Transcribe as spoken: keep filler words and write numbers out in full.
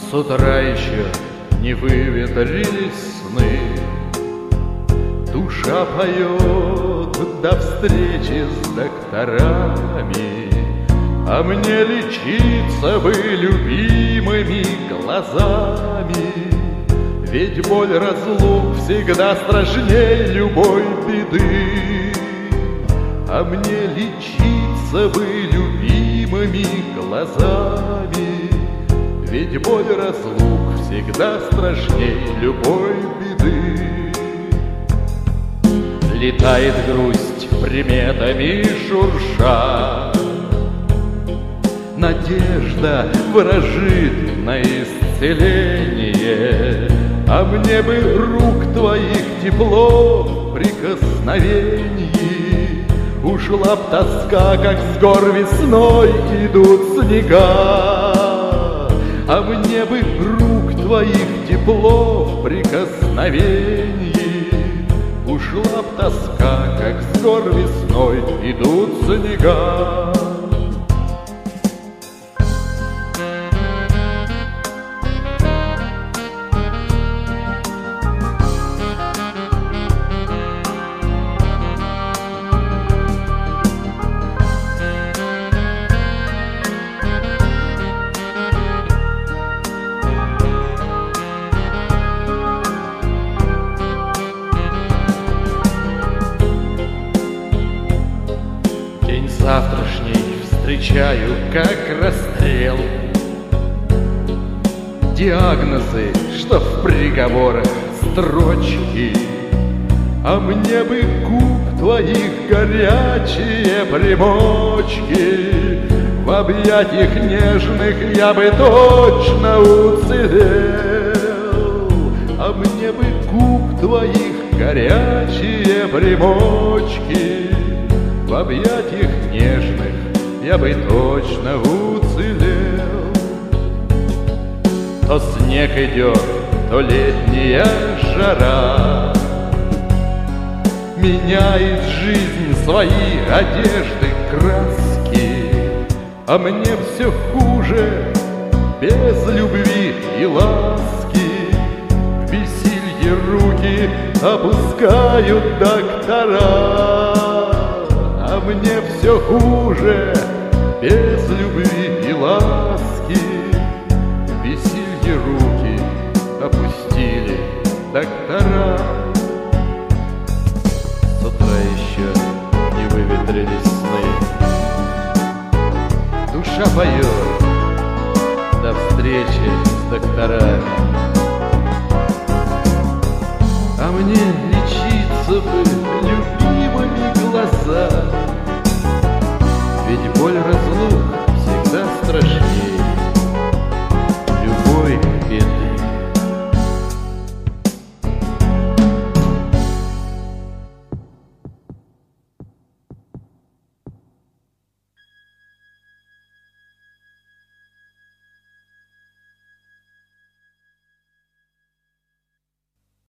С утра еще не выветрились сны, душа поет до встречи с докторами, а мне лечиться бы любимыми глазами. Ведь боль разлук всегда страшней любой беды, а мне лечиться бы любимыми глазами. Ведь боль разлук всегда страшней любой беды. Летает грусть приметами шурша, надежда ворожит на исцеление, а мне бы рук твоих тепло в прикосновении. Ушла б тоска, как с гор весной идут снега, а мне бы рук твоих тепло в прикосновении. Ушла б тоска, как с гор весной идут снега. Завтрашний встречаю как расстрел, диагнозы, что в приговорах строчки, а мне бы губ твоих горячие примочки. В объятиях нежных я бы точно уцелел, а мне бы губ твоих горячие примочки. В объятиях нежных я бы точно уцелел. То снег идет, то летняя жара меняет жизнь свои одежды, краски, а мне все хуже без любви и ласки. В бессилье руки опускают доктора, а мне все хуже без любви и ласки. В бессилье руки опустили доктора. С утра еще не выветрились сны, душа поет до встречи с докторами, а мне лечиться бы